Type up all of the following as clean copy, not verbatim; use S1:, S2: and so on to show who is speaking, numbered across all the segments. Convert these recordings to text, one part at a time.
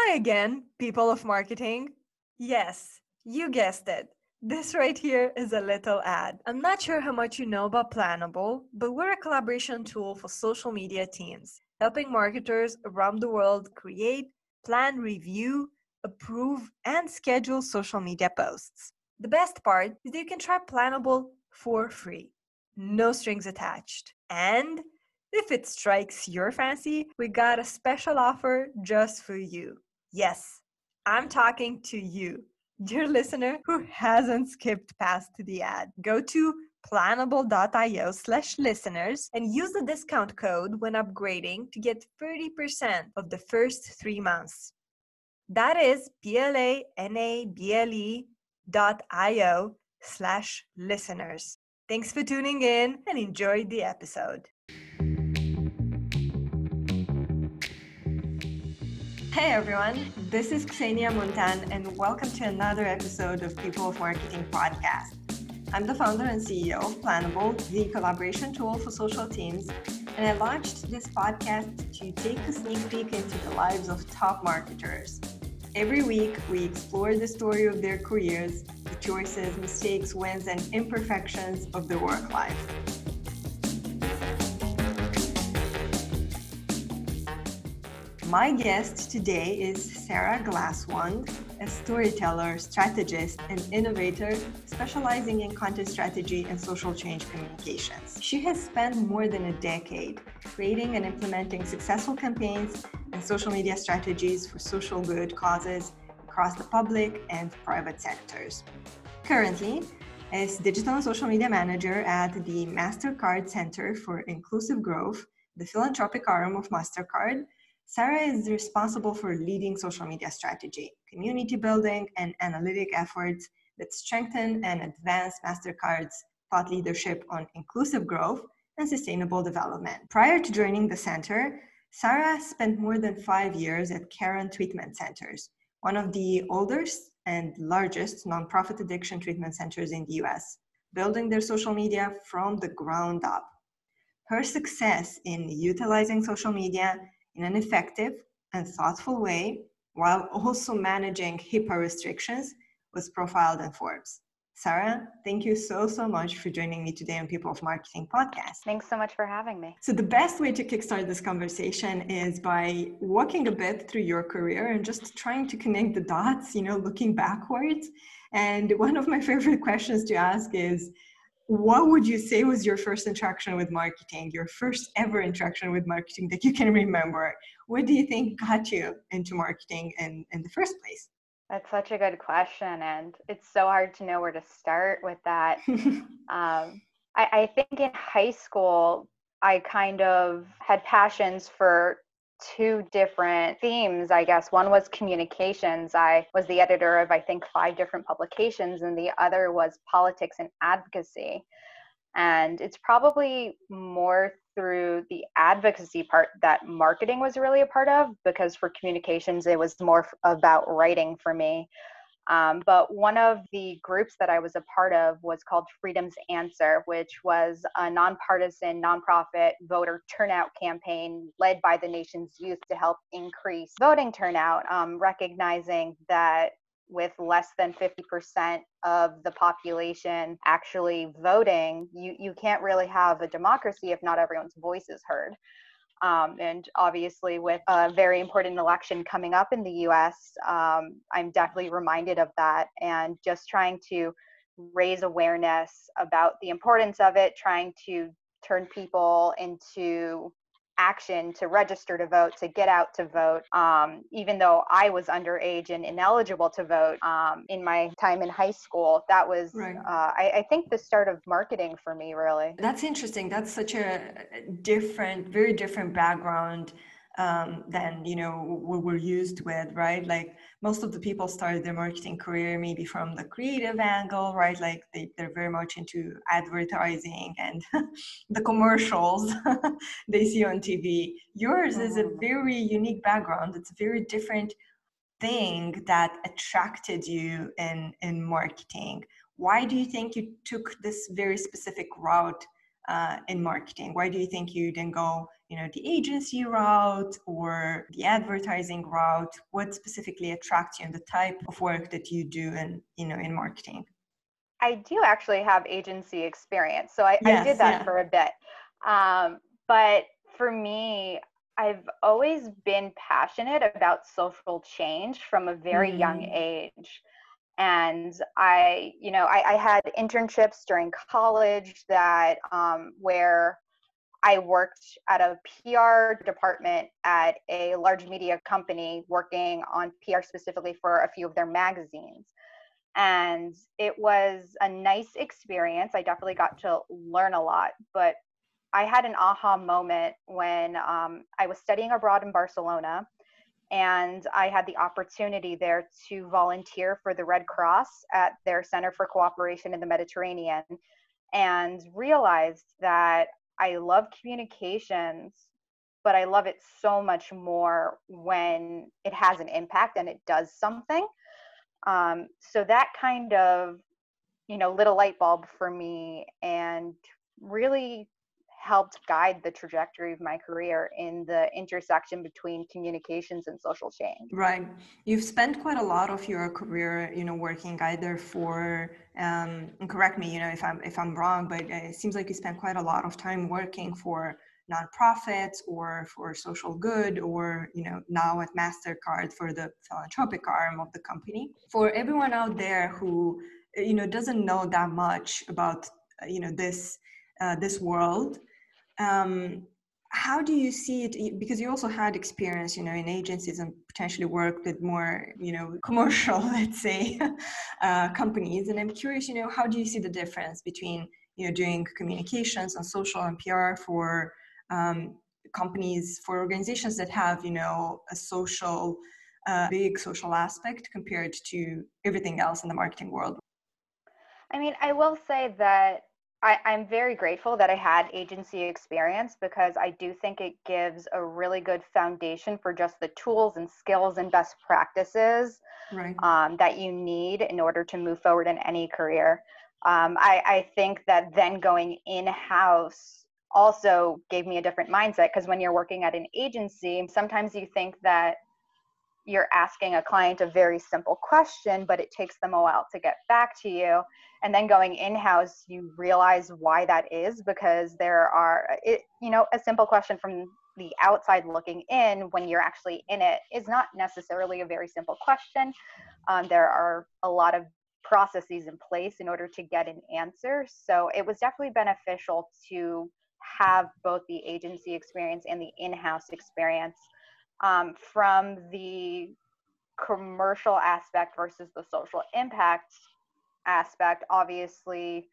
S1: Hi again, people of marketing. Yes, you guessed it. This right here is a little ad. I'm not sure how much you know about Planable, but we're a collaboration tool for social media teams, helping marketers around the world create, plan, review, approve, and schedule social media posts. The best part is that you can try Planable for free, no strings attached. And if it strikes your fancy, we got a special offer just for you. Yes, I'm talking to you, dear listener who hasn't skipped past the ad. Go to planable.io/listeners and use the discount code when upgrading to get 30% of the first 3 months. That is planable.io/listeners. Thanks for tuning in and enjoy the episode. Hey everyone, this is Ksenia Muntan and welcome to another episode of People of Marketing podcast. I'm the founder and CEO of Planable, the collaboration tool for social teams, and I launched this podcast to take a sneak peek into the lives of top marketers. Every week, we explore the story of their careers, the choices, mistakes, wins, and imperfections of their work life. My guest today is Sarah Glasswand, a storyteller, strategist, and innovator specializing in content strategy and social change communications. She has spent more than a decade creating and implementing successful campaigns and social media strategies for social good causes across the public and private sectors. Currently, as digital and social media manager at the MasterCard Center for Inclusive Growth, the philanthropic arm of MasterCard, Sarah is responsible for leading social media strategy, community building, and analytic efforts that strengthen and advance MasterCard's thought leadership on inclusive growth and sustainable development. Prior to joining the center, Sarah spent more than 5 years at Caron Treatment Centers, one of the oldest and largest nonprofit addiction treatment centers in the US, building their social media from the ground up. Her success in utilizing social media in an effective and thoughtful way, while also managing HIPAA restrictions, was profiled in Forbes. Sarah, thank you so much for joining me today on People of Marketing podcast.
S2: Thanks so much for having me.
S1: So the best way to kickstart this conversation is by walking a bit through your career and just trying to connect the dots, looking backwards. And one of my favorite questions to ask is, what would you say was your first interaction with marketing, your first ever interaction with marketing that you can remember? What do you think got you into marketing in the first place?
S2: That's such a good question, and it's so hard to know where to start with that. I think in high school, I kind of had passions for two different themes, I guess. One was communications. I was the editor of, I think, 5 different publications, and the other was politics and advocacy. And it's probably more through the advocacy part that marketing was really a part of, because for communications, it was more about writing for me. But one of the groups that I was a part of was called Freedom's Answer, which was a nonpartisan, nonprofit voter turnout campaign led by the nation's youth to help increase voting turnout, recognizing that with less than 50% of the population actually voting, you can't really have a democracy if not everyone's voice is heard. And obviously with a very important election coming up in the US, I'm definitely reminded of that, and just trying to raise awareness about the importance of it, trying to turn people into action to register to vote, to get out to vote, even though I was underage and ineligible to vote in my time in high school. That was, right. I think, the start of marketing for me, really.
S1: That's interesting. That's such a different, very different background than, what we're used with, right? Like most of the people started their marketing career maybe from the creative angle, right? Like they're very much into advertising and the commercials they see on TV. Yours is a very unique background. It's a very different thing that attracted you in marketing. Why do you think you took this very specific route in marketing? Why do you think you didn't go, the agency route or the advertising route? What specifically attracts you in the type of work that you do in marketing?
S2: I do actually have agency experience, so I did
S1: Yes,
S2: that
S1: yeah.
S2: for a bit. But for me, I've always been passionate about social change from a very young
S1: Mm,
S2: age. And I had internships during college that where I worked at a PR department at a large media company working on PR specifically for a few of their magazines. And it was a nice experience. I definitely got to learn a lot, but I had an aha moment when I was studying abroad in Barcelona, and I had the opportunity there to volunteer for the Red Cross at their Center for Cooperation in the Mediterranean, and realized that I love communications, but I love it so much more when it has an impact and it does something. So that kind of, lit a light bulb for me and really helped guide the trajectory of my career in the intersection between communications and social change.
S1: right. You've spent quite a lot of your career, working either for, and correct me, if I'm wrong, but it seems like you spent quite a lot of time working for nonprofits or for social good, or now at MasterCard for the philanthropic arm of the company. For everyone out there who doesn't know that much about this world, um, how do you see it? Because you also had experience, in agencies and potentially worked with more, commercial, let's say, companies. And I'm curious, how do you see the difference between, doing communications and social and PR for companies, for organizations that have, a social, big social aspect compared to everything else in the marketing world?
S2: I mean, I will say that I'm very grateful that I had agency experience because I do think it gives a really good foundation for just the tools and skills and best practices
S1: Right.
S2: that you need in order to move forward in any career. I think that then going in-house also gave me a different mindset because when you're working at an agency, sometimes you think that you're asking a client a very simple question, but it takes them a while to get back to you. And then going in-house, you realize why that is because a simple question from the outside looking in when you're actually in it is not necessarily a very simple question. There are a lot of processes in place in order to get an answer. So it was definitely beneficial to have both the agency experience and the in-house experience. From the commercial aspect versus the social impact aspect, obviously,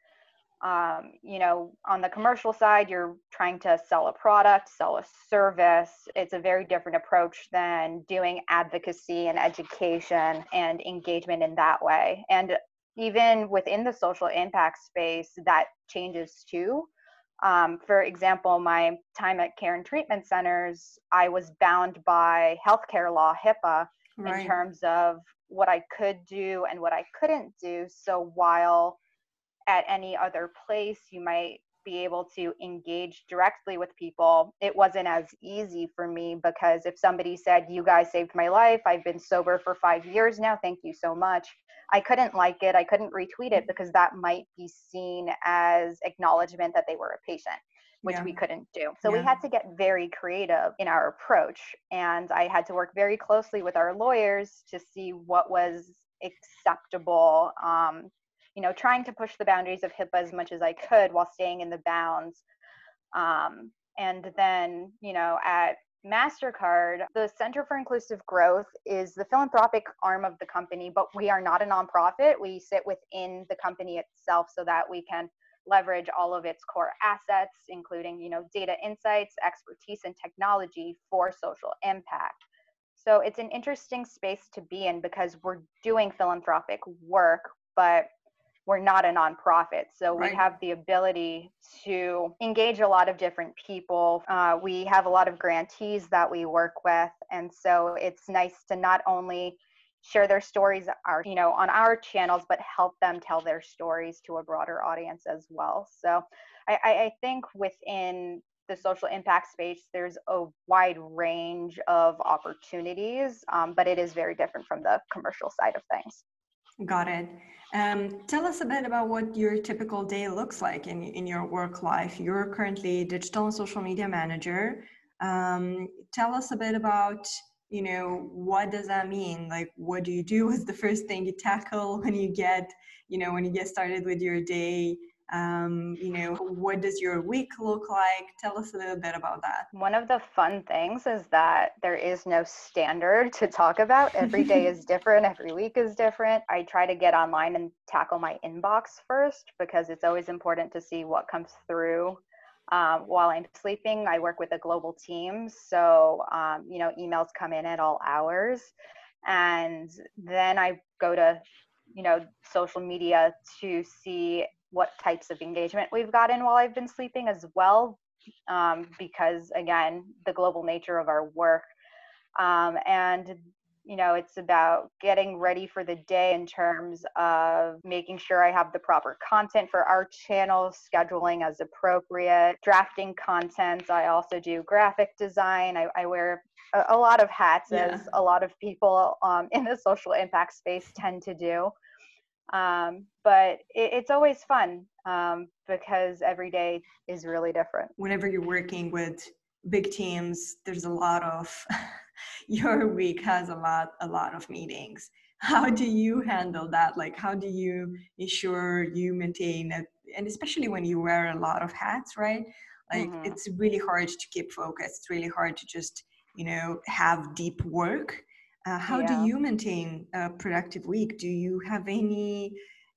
S2: on the commercial side, you're trying to sell a product, sell a service. It's a very different approach than doing advocacy and education and engagement in that way. And even within the social impact space, that changes too. For example, my time at care and treatment centers, I was bound by healthcare law, HIPAA, in
S1: Right.
S2: terms of what I could do and what I couldn't do. So while at any other place you might be able to engage directly with people, it wasn't as easy for me because if somebody said, "You guys saved my life, I've been sober for 5 years now, thank you so much," I couldn't like it, I couldn't retweet it because that might be seen as acknowledgement that they were a patient, which
S1: Yeah.
S2: we couldn't do. So we
S1: Yeah.
S2: had to get very creative in our approach, and I had to work very closely with our lawyers to see what was acceptable, trying to push the boundaries of HIPAA as much as I could while staying in the bounds. And then, at MasterCard, the Center for Inclusive Growth is the philanthropic arm of the company, but we are not a nonprofit. We sit within the company itself so that we can leverage all of its core assets, including, data insights, expertise, and technology for social impact. So it's an interesting space to be in because we're doing philanthropic work, but we're not a nonprofit. So we
S1: Right.
S2: have the ability to engage a lot of different people. We have a lot of grantees that we work with. And so it's nice to not only share their stories on our channels, but help them tell their stories to a broader audience as well. So I think within the social impact space, there's a wide range of opportunities, but it is very different from the commercial side of things.
S1: Got it. Tell us a bit about what your typical day looks like in your work life. You're currently digital and social media manager. Tell us a bit about, what does that mean? Like, what do you do? What's the first thing you tackle when you get started with your day? What does your week look like? Tell us a little bit about that.
S2: One of the fun things is that there is no standard to talk about. Every day is different. Every week is different. I try to get online and tackle my inbox first because it's always important to see what comes through while I'm sleeping. I work with a global team, so emails come in at all hours, and then I go to social media to see what types of engagement we've gotten while I've been sleeping as well, because again, the global nature of our work, and it's about getting ready for the day in terms of making sure I have the proper content for our channel, scheduling as appropriate, drafting content. I also do graphic design. I wear a lot of hats, as a lot of people in the social impact space tend to do. But it's always fun because every day is really different.
S1: Whenever you're working with big teams, there's a lot of your week has a lot of meetings. How do you handle that? Like, how do you ensure you maintain it? And especially when you wear a lot of hats, right? Like, it's really hard to keep focused. It's really hard to just, have deep work. How do you maintain a productive week? Do you have any,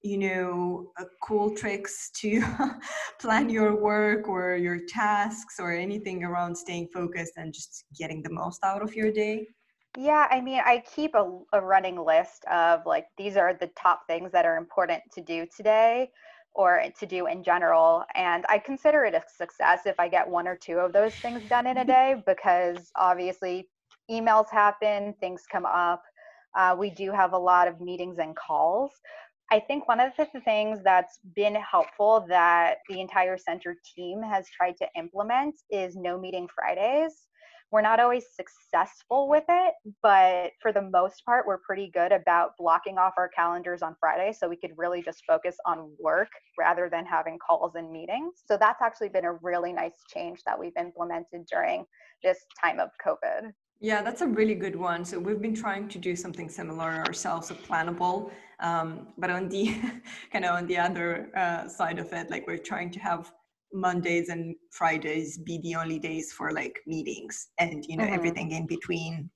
S1: cool tricks to plan your work or your tasks or anything around staying focused and just getting the most out of your day?
S2: Yeah, I mean, I keep a running list of like, these are the top things that are important to do today or to do in general. And I consider it a success if I get one or two of those things done in a day, because obviously emails happen, things come up. We do have a lot of meetings and calls. I think one of the things that's been helpful that the entire center team has tried to implement is no meeting Fridays. We're not always successful with it, but for the most part, we're pretty good about blocking off our calendars on Friday so we could really just focus on work rather than having calls and meetings. So that's actually been a really nice change that we've implemented during this time of COVID.
S1: Yeah, that's a really good one. So we've been trying to do something similar ourselves, a Planable, but on the on the other side of it, like we're trying to have Mondays and Fridays be the only days for like meetings, and everything in between.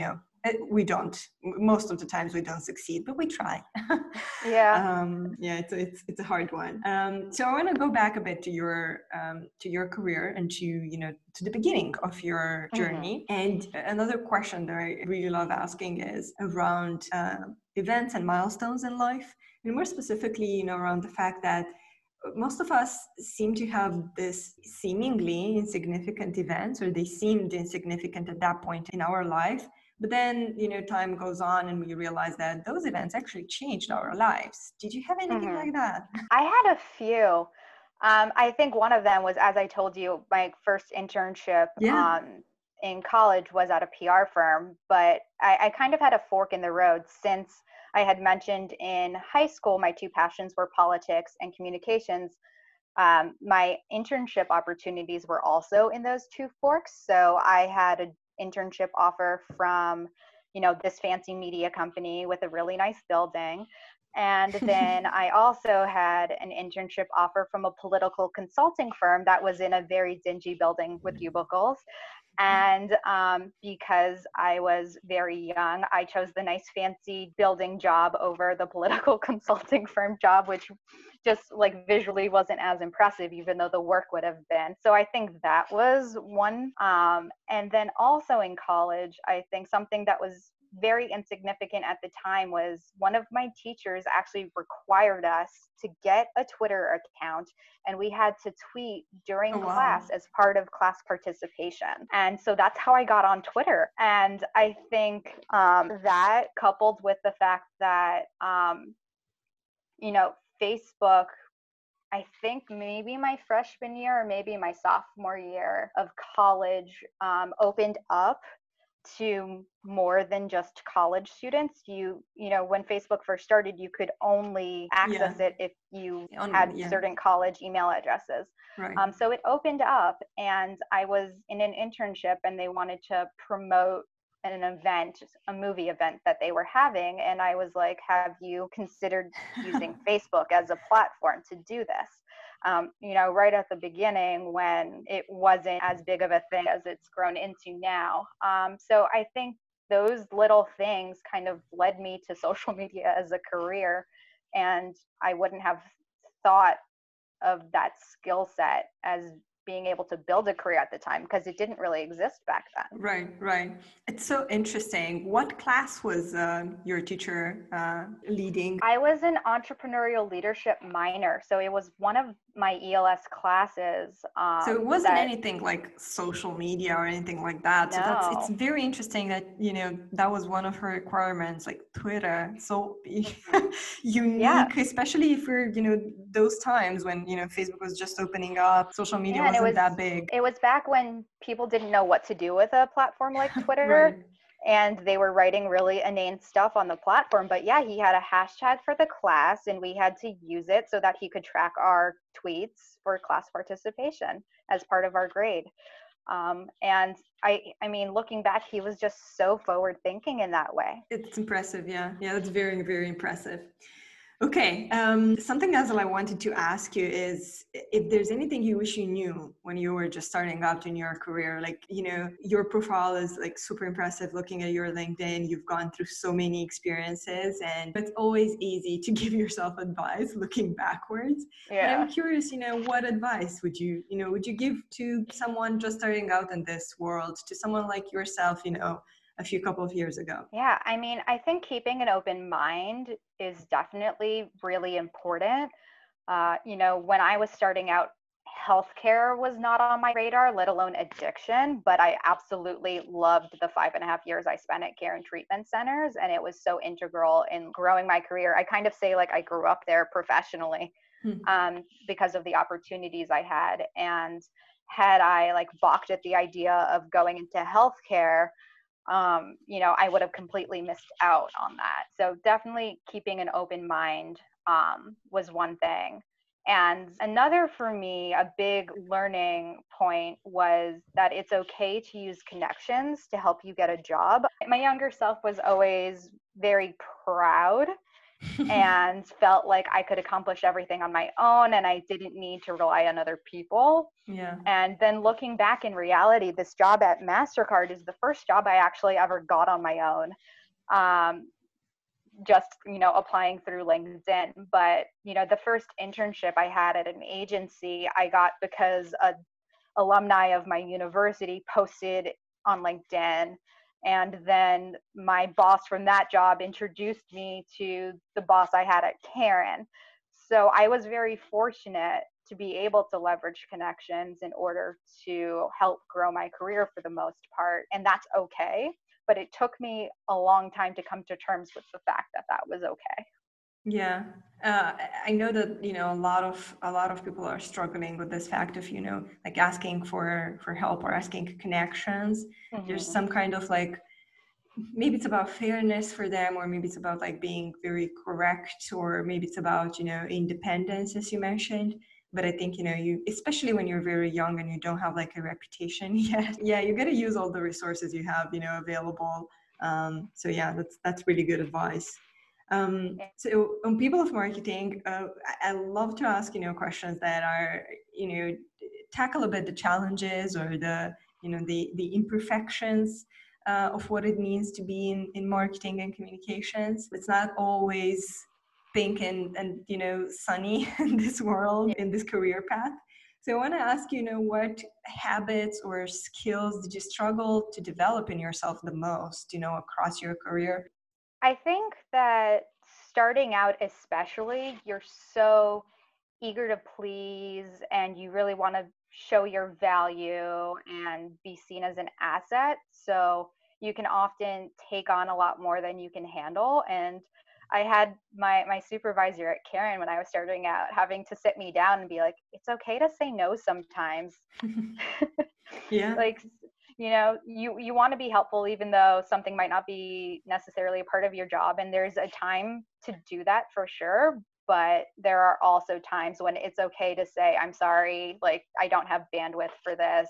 S1: We don't. Most of the times we don't succeed, but we try.
S2: Yeah.
S1: It's a hard one. So I want to go back a bit to your career and to the beginning of your journey. And another question that I really love asking is around events and milestones in life, and more specifically, around the fact that most of us seem to have this seemingly insignificant events, or they seemed insignificant at that point in our life. But then, time goes on and we realize that those events actually changed our lives. Did you have anything like that?
S2: I had a few. I think one of them was, as I told you, my first internship in college was at a PR firm, but I kind of had a fork in the road since I had mentioned in high school my two passions were politics and communications. My internship opportunities were also in those two forks. So I had an internship offer from, this fancy media company with a really nice building. And then I also had an internship offer from a political consulting firm that was in a very dingy building with cubicles. And because I was very young, I chose the nice fancy building job over the political consulting firm job, which just like visually wasn't as impressive, even though the work would have been. So I think that was one. And then also in college, I think something that was very insignificant at the time was one of my teachers actually required us to get a Twitter account, and we had to tweet during
S1: Oh,
S2: class
S1: wow.
S2: as part of class participation. And so that's how I got on Twitter. And I think that, coupled with the fact that, Facebook, I think maybe my freshman year or maybe my sophomore year of college, opened up to more than just college students. When Facebook first started, you could only
S1: Yeah.
S2: access it if you
S1: On,
S2: had
S1: yeah.
S2: certain college email addresses.
S1: Right.
S2: So it opened up, and I was in an internship, and they wanted to promote an event, a movie event that they were having. And I was like, have you considered using Facebook as a platform to do this? Right at the beginning when it wasn't as big of a thing as it's grown into now. So I think those little things kind of led me to social media as a career. And I wouldn't have thought of that skill set as being able to build a career at the time, because it didn't really exist back then.
S1: Right, right. It's so interesting. What class was your teacher leading?
S2: I was an entrepreneurial leadership minor, so it was one of my ELS classes.
S1: So it wasn't
S2: That
S1: anything like social media or anything like that. So it's
S2: No.
S1: very interesting that, that was one of her requirements, like Twitter. So
S2: Mhm. Yeah.
S1: unique, especially for, those times when, Facebook was just opening up, social media
S2: Yeah, and
S1: wasn't that big.
S2: it was back when people didn't know what to do with a platform like Twitter,
S1: Right.
S2: and they were writing really inane stuff on the platform. But yeah, he had a hashtag for the class, and we had to use it so that he could track our tweets for class participation as part of our grade. And I mean, looking back, he was just so forward thinking in that way.
S1: It's impressive. Yeah. Yeah, that's very, very impressive. Okay. Something else that I wanted to ask you is if there's anything you wish you knew when you were just starting out in your career. Like, your profile is like super impressive looking at your LinkedIn. You've gone through so many experiences, and it's always easy to give yourself advice looking backwards. But I'm
S2: Yeah.
S1: curious, what advice would you give to someone just starting out in this world, to someone like yourself, a few couple of years ago?
S2: Yeah, I mean, I think keeping an open mind is definitely really important. When I was starting out, healthcare was not on my radar, let alone addiction, but I absolutely loved the 5.5 years I spent at care and treatment centers. And it was so integral in growing my career. I kind of say like I grew up there professionally,
S1: Hmm.
S2: because of the opportunities I had. And had I like balked at the idea of going into healthcare, I would have completely missed out on that. So definitely keeping an open mind was one thing. And another for me, a big learning point was that it's okay to use connections to help you get a job. My younger self was always very proud and felt like I could accomplish everything on my own and I didn't need to rely on other people.
S1: Yeah.
S2: And then looking back, in reality, this job at MasterCard is the first job I actually ever got on my own. Just, applying through LinkedIn. But, the first internship I had at an agency, I got because a alumni of my university posted on LinkedIn. And then my boss from that job introduced me to the boss I had at Karen. So I was very fortunate to be able to leverage connections in order to help grow my career for the most part. And that's okay. But it took me a long time to come to terms with the fact that that was okay.
S1: Yeah, I know that a lot of people are struggling with this fact of like asking for help or asking connections. There's
S2: Mm-hmm.
S1: some kind of like, maybe it's about fairness for them, or maybe it's about like being very correct, or maybe it's about independence, as you mentioned. But I think you, especially when you're very young and you don't have like a reputation yet, yeah, you got to use all the resources you have available. So yeah, that's really good advice. So on people of marketing, I love to ask, questions that are, tackle a bit the challenges or the imperfections of what it means to be in marketing and communications. It's not always pink and sunny in this world, in this career path. So I want to ask you, what habits or skills did you struggle to develop in yourself the most, across your career?
S2: I think that starting out, especially, you're so eager to please and you really want to show your value and be seen as an asset. So you can often take on a lot more than you can handle. And I had my supervisor at Karen when I was starting out having to sit me down and be like, it's okay to say no sometimes.
S1: Yeah.
S2: Like, you want to be helpful even though something might not be necessarily a part of your job, and there's a time to do that for sure, but there are also times when it's okay to say I'm sorry, like I don't have bandwidth for this,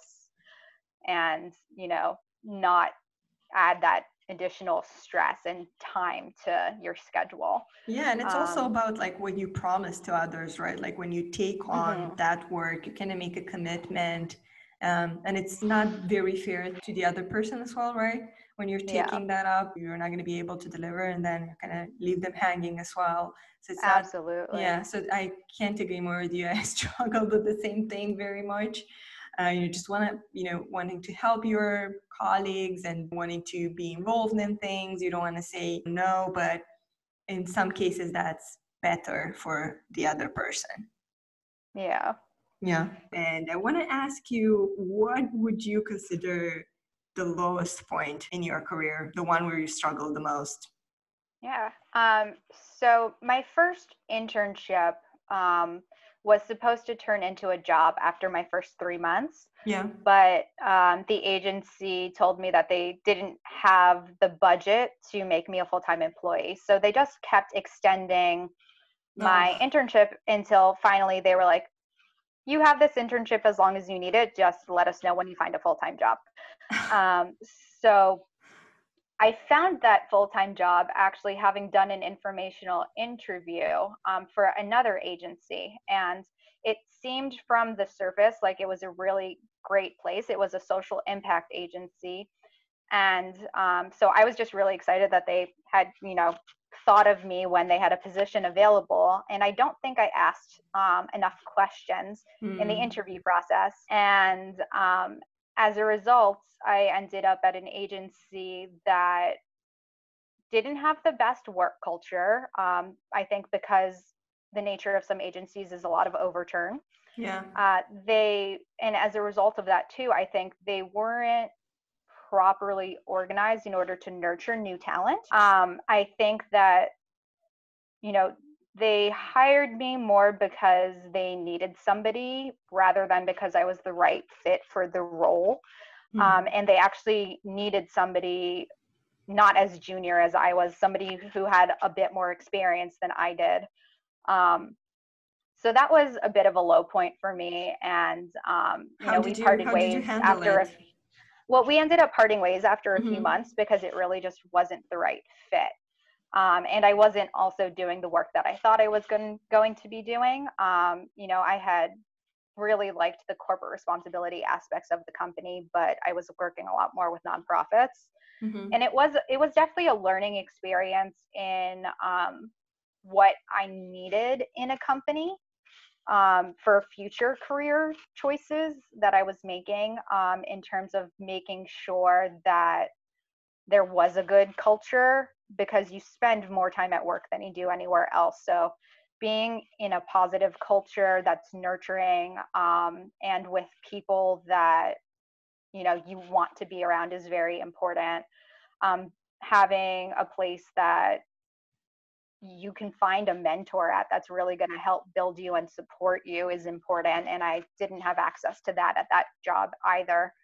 S2: and not add that additional stress and time to your schedule.
S1: Yeah, and it's also
S2: um,
S1: about like what you promise to others, right? Like when you take on
S2: mhm,
S1: that work, you kind of make a commitment. And it's not very fair to the other person as well, right? When you're
S2: yeah,
S1: taking that up, you're not going to be able to deliver and then you're going to leave them hanging as well. So it's not, yeah,
S2: absolutely.
S1: so I can't agree more with you. I struggled with the same thing very much. You just want to, wanting to help your colleagues and wanting to be involved in things. You don't want to say no, but in some cases that's better for the other person.
S2: Yeah.
S1: Yeah. And I want to ask you, what would you consider the lowest point in your career, the one where you struggled the most?
S2: Yeah. So my first internship um, was supposed to turn into a job after my first 3 months,
S1: Yeah.
S2: but the agency told me that they didn't have the budget to make me a full-time employee. So they just kept extending my
S1: Oh.
S2: internship until finally they were like, you have this internship as long as you need it. Just let us know when you find a full-time job. Um, so I found that full-time job actually having done an informational interview for another agency. And it seemed from the surface like it was a really great place. It was a social impact agency. And so I was just really excited that they had, thought of me when they had a position available. And I don't think I asked enough questions in the
S1: Hmm.
S2: interview process. And as a result, I ended up at an agency that didn't have the best work culture. I think because the nature of some agencies is a lot of overturn.
S1: Yeah.
S2: And as a result of that too, I think they weren't properly organized in order to nurture new talent. I think that, you know, they hired me more because they needed somebody rather than because I was the right fit for the role.
S1: Hmm.
S2: And they actually needed somebody not as junior as I was, somebody who had a bit more experience than I did. Um, so that was a bit of a low point for me. And, we parted
S1: How did you
S2: ways
S1: handle
S2: after
S1: it?
S2: well, we ended up parting ways after a few
S1: Hmm.
S2: months because it really just wasn't the right fit. And I wasn't also doing the work that I thought I was going to be doing. I had really liked the corporate responsibility aspects of the company, but I was working a lot more with nonprofits. And
S1: Hmm.
S2: it was definitely a learning experience in what I needed in a company for future career choices that I was making, in terms of making sure that there was a good culture, because you spend more time at work than you do anywhere else. So being in a positive culture that's nurturing, and with people that you want to be around is very important. Having a place that you can find a mentor at that's really going to help build you and support you is important. And I didn't have access to that at that job either.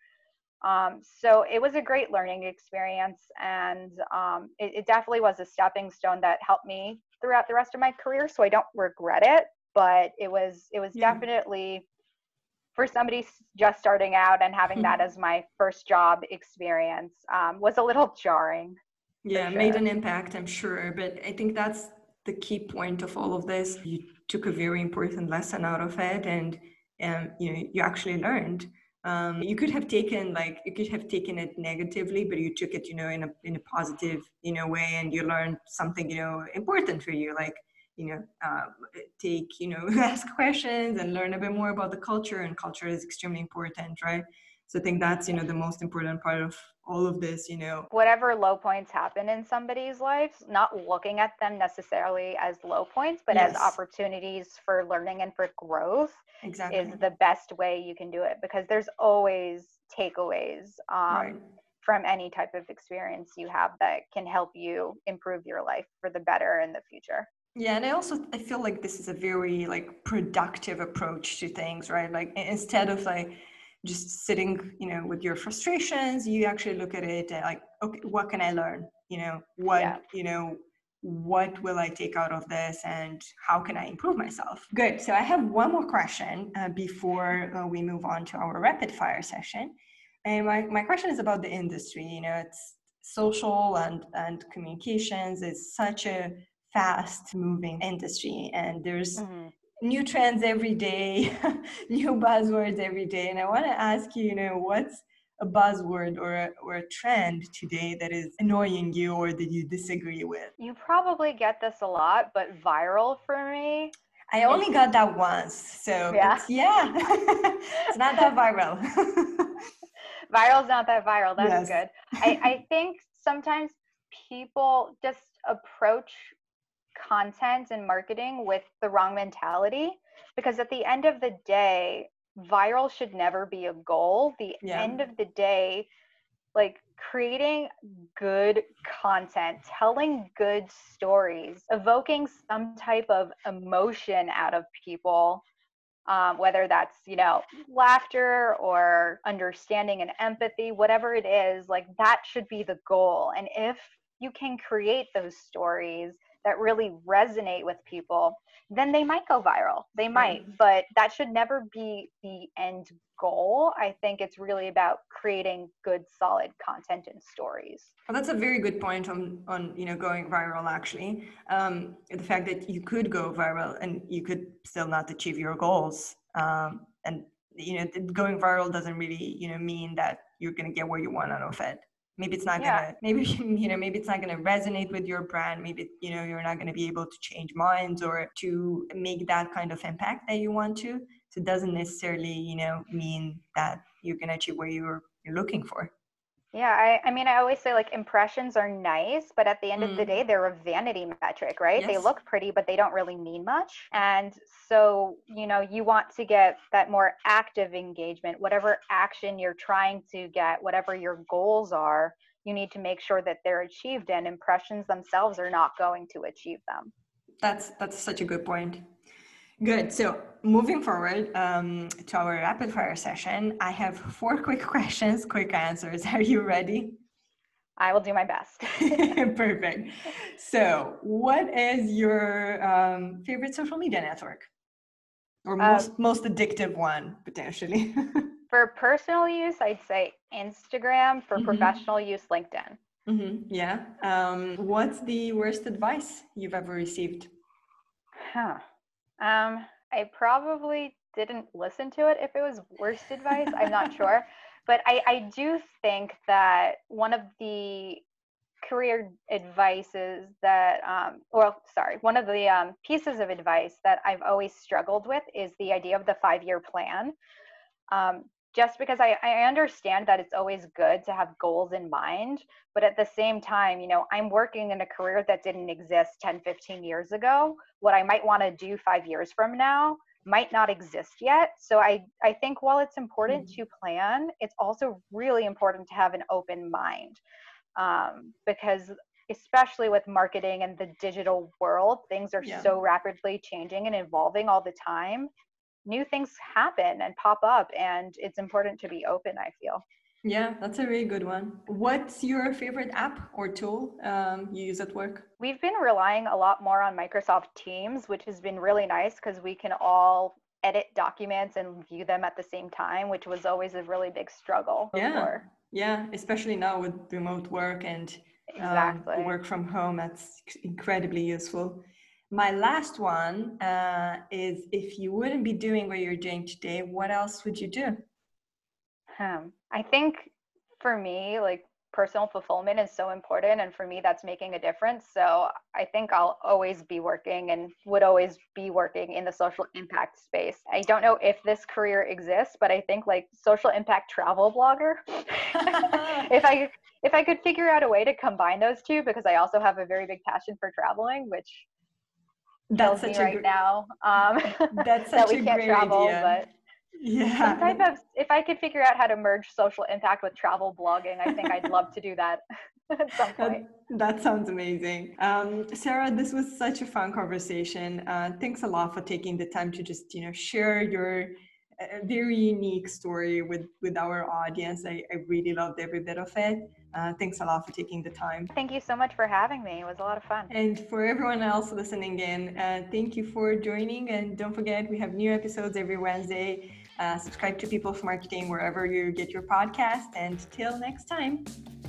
S2: So it was a great learning experience, and it definitely was a stepping stone that helped me throughout the rest of my career. So I don't regret it, but it was
S1: Yeah.
S2: definitely, for somebody just starting out and having that as my first job experience, was a little jarring for
S1: Yeah, made
S2: sure.
S1: an impact, I'm sure. But I think that's the key point of all of this. You took a very important lesson out of it, and you actually learned. You could have taken it negatively, but you took it, in a positive, way, and you learned something, important for you. Like take, ask questions and learn a bit more about the culture, and culture is extremely important, right? So I think that's, the most important part of all of this,
S2: Whatever low points happen in somebody's life, not looking at them necessarily as low points, but as
S1: Yes,
S2: opportunities for learning and for growth
S1: exactly.
S2: is the best way you can do it, because there's always takeaways
S1: Right.
S2: from any type of experience you have that can help you improve your life for the better in the future.
S1: Yeah, and I feel like this is a very like productive approach to things, right? Like instead of like just sitting, with your frustrations, you actually look at it like, okay, what can I learn?
S2: Yeah.
S1: What will I take out of this, and how can I improve myself? Good. So I have one more question before we move on to our rapid fire session. And my question is about the industry. It's social and communications is such a fast moving industry, and there's new trends every day, new buzzwords every day. And I want to ask you, what's a buzzword or a trend today that is annoying you or that you disagree with?
S2: You probably get this a lot, but viral for me.
S1: I only got that once, so
S2: Yeah.
S1: it's not that viral.
S2: Viral's not that viral. That's
S1: Yes.
S2: good. I think sometimes people just approach content and marketing with the wrong mentality, because at the end of the day, viral should never be a goal. The end of the day, like creating good content, telling good stories, evoking some type of emotion out of people, whether that's, laughter or understanding and empathy, whatever it is, like that should be the goal. And if you can create those stories that really resonate with people, then they might go viral. They might, but that should never be the end goal. I think it's really about creating good, solid content and stories.
S1: Well, that's a very good point on going viral. Actually, the fact that you could go viral and you could still not achieve your goals, and going viral doesn't really mean that you're gonna get what you want out of it. Maybe it's not gonna. Maybe maybe it's not gonna resonate with your brand. Maybe you're not gonna be able to change minds or to make that kind of impact that you want to. So it doesn't necessarily mean that you're gonna achieve what you're looking for.
S2: Yeah, I mean, I always say like impressions are nice, but at the end of the day, they're a vanity metric, right? They look pretty, but they don't really mean much. And so, you want to get that more active engagement, whatever action you're trying to get, whatever your goals are, you need to make sure that they're achieved, and impressions themselves are not going to achieve them.
S1: That's such a good point. Good. So moving forward to our rapid fire session, I have 4 quick questions, quick answers. Are you ready?
S2: I will do my best.
S1: Perfect. So what is your favorite social media network? Or most addictive one, potentially?
S2: For personal use, I'd say Instagram. For professional use, LinkedIn.
S1: Yeah. What's the worst advice you've ever received?
S2: I probably didn't listen to it if it was worst advice. I'm not sure. But I do think that one of the career advices that, one of the pieces of advice that I've always struggled with is the idea of the 5-year plan. Just because I understand that it's always good to have goals in mind, but at the same time, I'm working in a career that didn't exist 10, 15 years ago. What I might want to do 5 years from now might not exist yet. So I think while it's important to plan, it's also really important to have an open mind, because especially with marketing and the digital world, things are so rapidly changing and evolving all the time. New things happen and pop up, and it's important to be open, I feel.
S1: Yeah, that's a really good one. What's your favorite app or tool you use at work?
S2: We've been relying a lot more on Microsoft Teams, which has been really nice because we can all edit documents and view them at the same time, which was always a really big struggle before.
S1: Yeah, especially now with remote work and work from home, that's incredibly useful. My last one is, if you wouldn't be doing what you're doing today, what else would you do?
S2: I think for me, like personal fulfillment is so important. And for me, that's making a difference. So I think I'll always be working and would always be working in the social impact space. I don't know if this career exists, but I think like social impact travel blogger, if I could figure out a way to combine those two, because I also have a very big passion for traveling, which kills me right now.
S1: That's
S2: that
S1: such
S2: we
S1: a
S2: can't
S1: great
S2: travel,
S1: idea.
S2: but
S1: Yeah.
S2: some type of, if I could figure out how to merge social impact with travel blogging, I think I'd love to do that at some point.
S1: That sounds amazing. Sarah, this was such a fun conversation. Thanks a lot for taking the time to just, share your very unique story with our audience. I really loved every bit of it. Thanks a lot for taking the time.
S2: Thank you so much for having me. It was a lot of fun.
S1: And for everyone else listening in, thank you for joining. And don't forget, we have new episodes every Wednesday. Subscribe to People of Marketing wherever you get your podcast. And till next time.